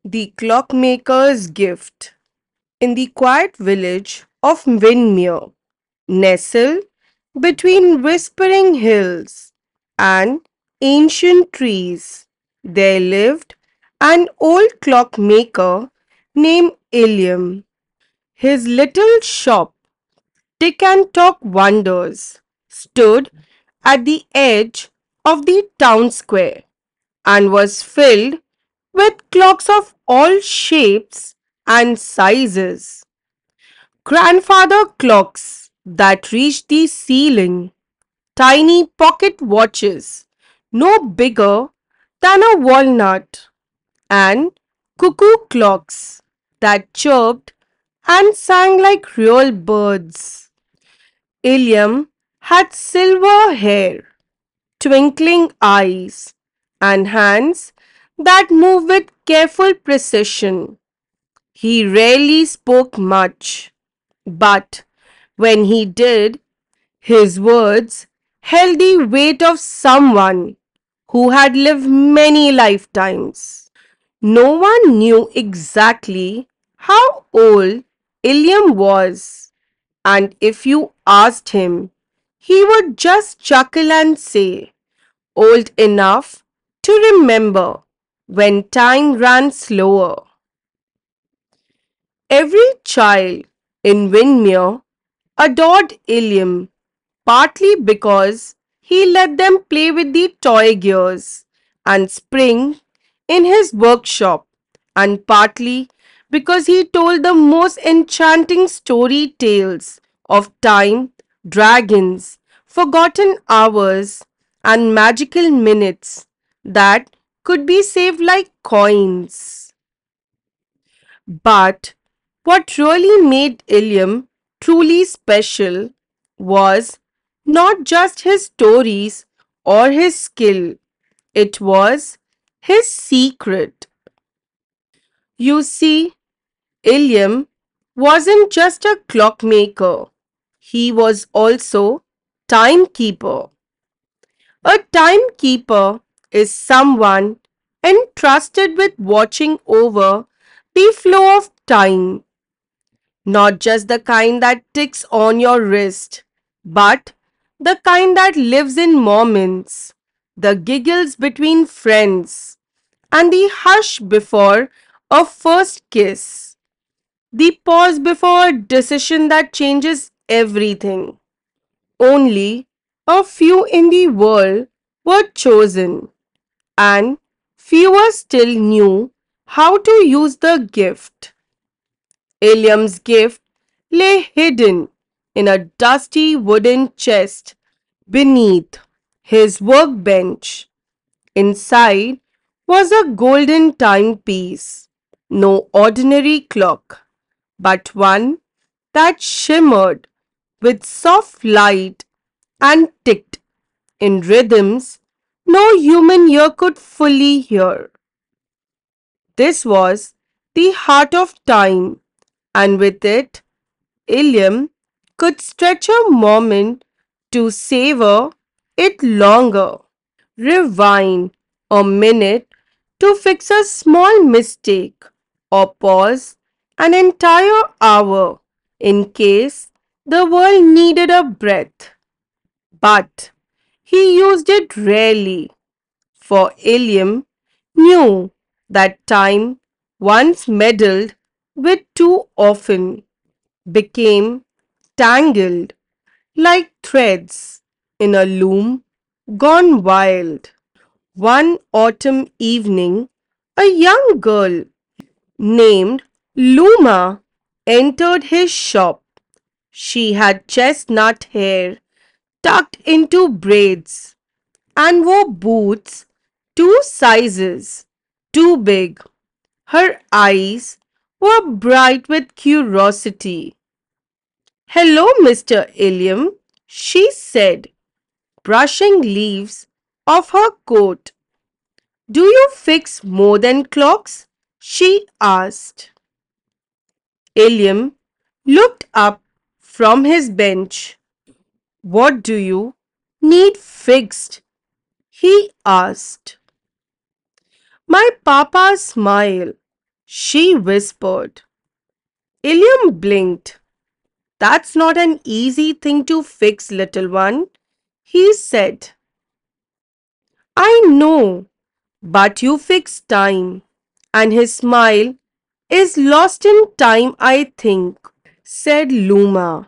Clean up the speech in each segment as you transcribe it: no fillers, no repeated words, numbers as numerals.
The Clockmaker's Gift. In the quiet village of Winmere, nestled between whispering hills and ancient trees, there lived an old clockmaker named Ilium. His little shop, Tick and Talk Wonders, stood at the edge of the town square and was filled with clocks of all shapes and sizes. Grandfather clocks that reached the ceiling, tiny pocket watches no bigger than a walnut, and cuckoo clocks that chirped and sang like real birds. Iliam had silver hair, twinkling eyes, and hands that moved with careful precision. He rarely spoke much, but when he did, his words held the weight of someone who had lived many lifetimes. No one knew exactly how old Iliam was, and if you asked him, he would just chuckle and say, old enough to remember when time ran slower. Every child in Winmere adored Ilium, partly because he let them play with the toy gears and spring in his workshop, and partly because he told the most enchanting story tales of time, dragons, forgotten hours, and magical minutes that could be saved like coins. But what really made Ilium truly special was not just his stories or his skill, it was his secret. You see, Iliam wasn't just a clockmaker, he was also timekeeper. A timekeeper is someone entrusted with watching over the flow of time, not just the kind that ticks on your wrist, but the kind that lives in moments, the giggles between friends, and the hush before a first kiss, the pause before a decision that changes everything. Only a few in the world were chosen, and fewer still knew how to use the gift. Iliam's gift lay hidden in a dusty wooden chest beneath his workbench. Inside was a golden timepiece, no ordinary clock, but one that shimmered with soft light and ticked in rhythms no human ear could fully hear. This was the heart of time, and with it, Ilium could stretch a moment to savor it longer, rewind a minute to fix a small mistake, or pause an entire hour in case the world needed a breath. But he used it rarely, for Ilium knew that time, once meddled with too often, became tangled like threads in a loom gone wild. One autumn evening, a young girl named Luma entered his shop. She had chestnut hair tucked into braids and wore boots two sizes too big. Her eyes were bright with curiosity. Hello, Mr. Ilium, she said, brushing leaves off her coat. Do you fix more than clocks? She asked. Ilium looked up from his bench. What do you need fixed? He asked. My papa smiled. she whispered. Ilium blinked. That's not an easy thing to fix, little one, he said. I know, but you fix time. And his smile is lost in time, I think, said Luma.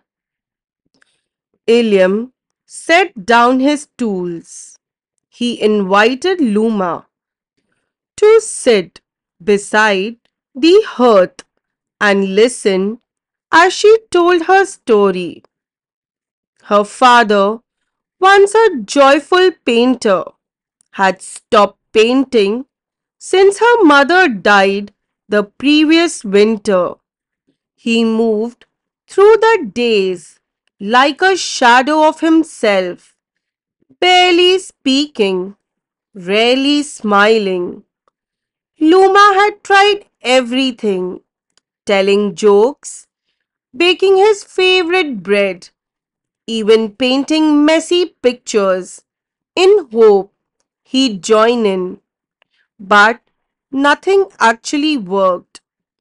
Ilium set down his tools. He invited Luma to sit beside the hearth and listen as she told her story. Her father, once a joyful painter, had stopped painting since her mother died the previous winter. He moved through the days like a shadow of himself, barely speaking, rarely smiling. Luma had tried everything, telling jokes, baking his favorite bread, even painting messy pictures in hope he'd join in. But nothing actually worked.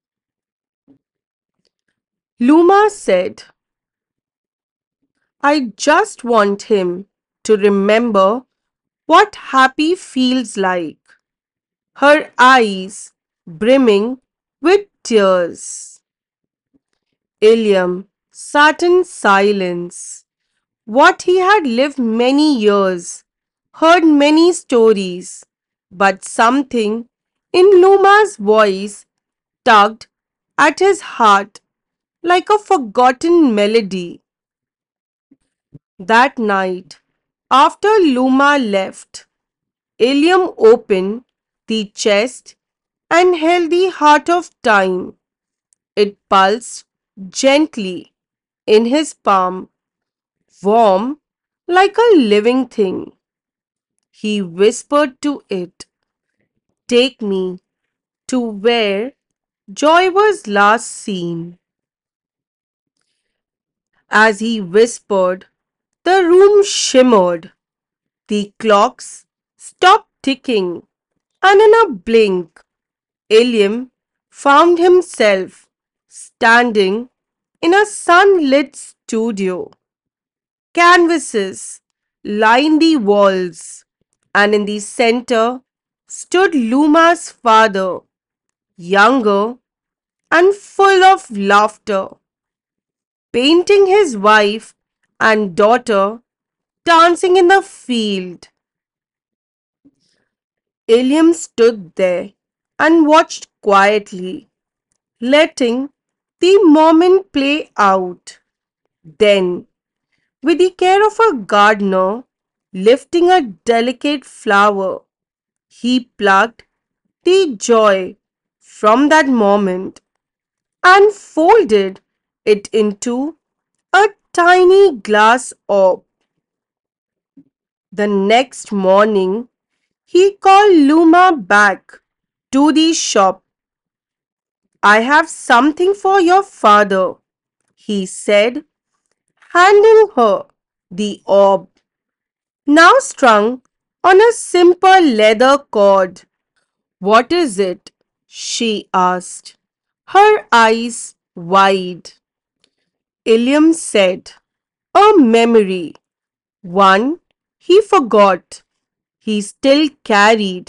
Luma said, I just want him to remember what happy feels like. Her eyes brimming with tears. Ilium sat in silence. What he had lived many years, heard many stories, but something in Luma's voice tugged at his heart like a forgotten melody. That night, after Luma left, Ilium opened the chest and held the heart of time. It pulsed gently in his palm, warm like a living thing. He whispered to it, take me to where joy was last seen. As he whispered, the room shimmered. The clocks stopped ticking, and in a blink, Ilium found himself standing in a sunlit studio. Canvases lined the walls, and in the center stood Luma's father, younger and full of laughter, painting his wife and daughter dancing in the field. Ilium stood there and watched quietly, letting the moment play out. Then, with the care of a gardener, lifting a delicate flower, he plucked the joy from that moment and folded it into a tiny glass orb. The next morning, he called Luma back to the shop. I have something for your father, he said, handing her the orb, now strung on a simple leather cord. What is it? She asked, her eyes wide. Ilium said, a memory, one he forgot, he still carried.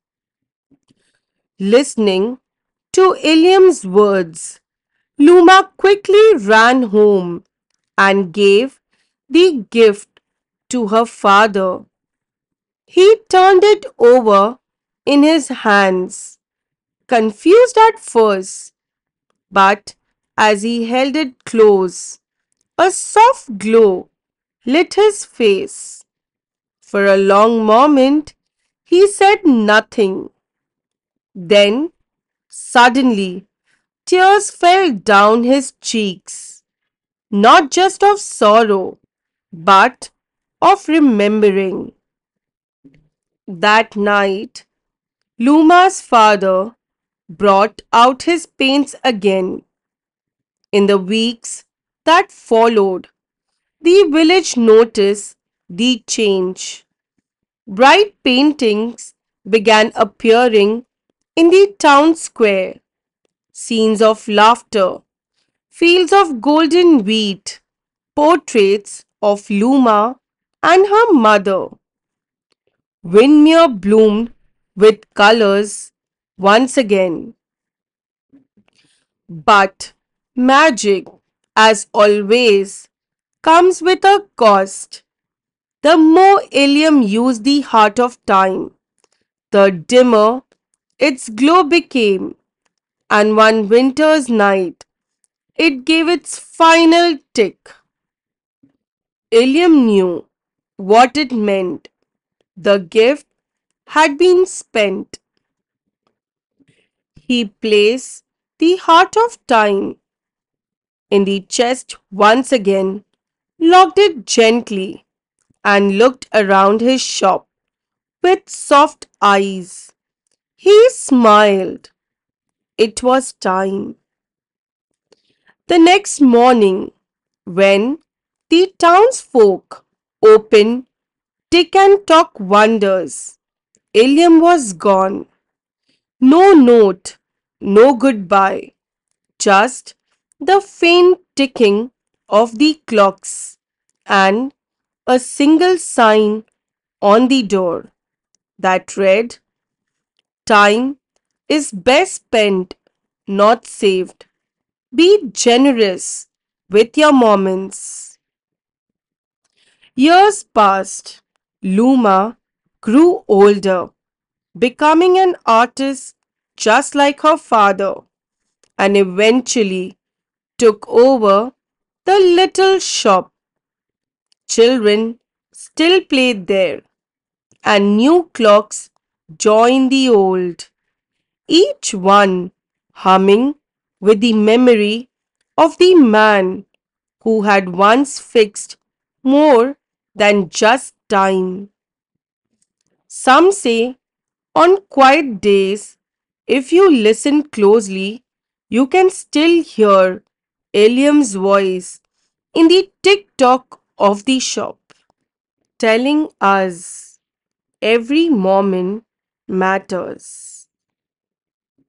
Listening to Ilium's words, Luma quickly ran home and gave the gift to her father. He turned it over in his hands, confused at first, but as he held it close, a soft glow lit his face. For a long moment, he said nothing. Then, suddenly, tears fell down his cheeks, not just of sorrow, but of remembering. That night, Luma's father brought out his paints again. In the weeks that followed, the village noticed the change. Bright paintings began appearing in the town square. scenes of laughter, fields of golden wheat, portraits of Luma and her mother. Windmere bloomed with colors once again. But magic, as always, comes with a cost. The more Ilium used the heart of time, the dimmer its glow became, and one winter's night it gave its final tick. Ilium knew what it meant. The gift had been spent. He placed the heart of time in the chest once again, locked it gently, and looked around his shop with soft eyes. He smiled. It was time. The next morning, when the townsfolk opened Tick and Talk wonders, Ilium was gone. No note, no goodbye, just the faint ticking of the clocks and a single sign on the door that read, "Time is best spent, not saved. Be generous with your moments." Years passed. Luma grew older, becoming an artist just like her father, and eventually took over the little shop. Children still played there, and new clocks joined the old, each one humming with the memory of the man who had once fixed more than just time. Some say on quiet days, if you listen closely, you can still hear Eliam's voice in the tick tock of the shop, telling us every moment matters.